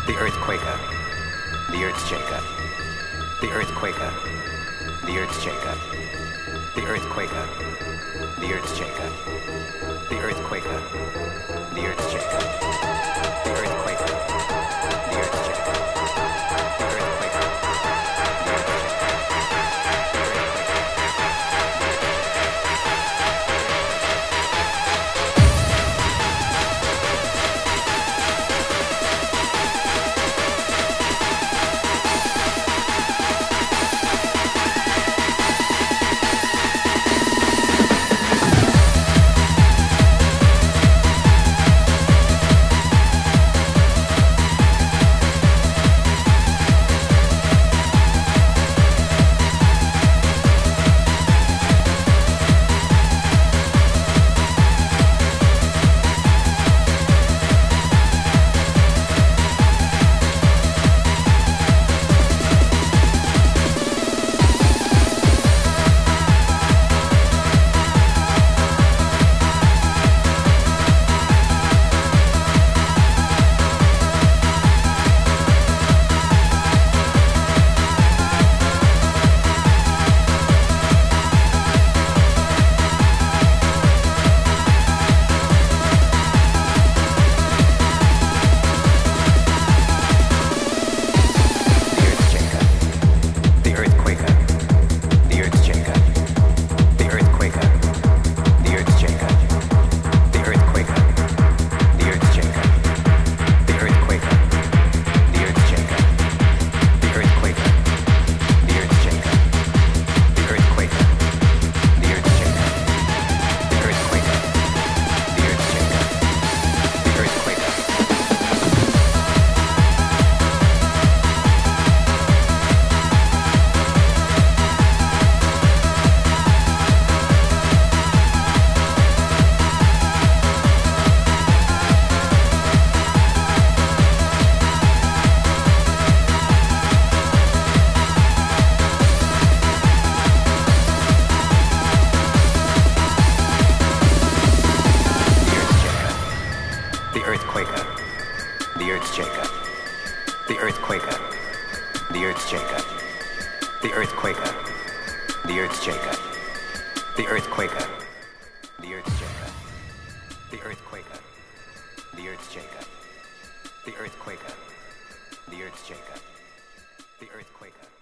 the earthquaker, the earth's Jacob, the earthquaker, the earth's Jacob, the earthquaker, the earth's Jacob, the earthquaker, the earth's Jacob, the earthquaker, the earth's Jacob, the earthquaker, the earth's Jacob, the earthquaker, the earth's Jacob, the earthquaker, the earth's Jacob, the earthquaker, the earth's Jacob, the earthquaker, the earth's Jacob, the earthquaker, the earth's Jacob, the earthquaker.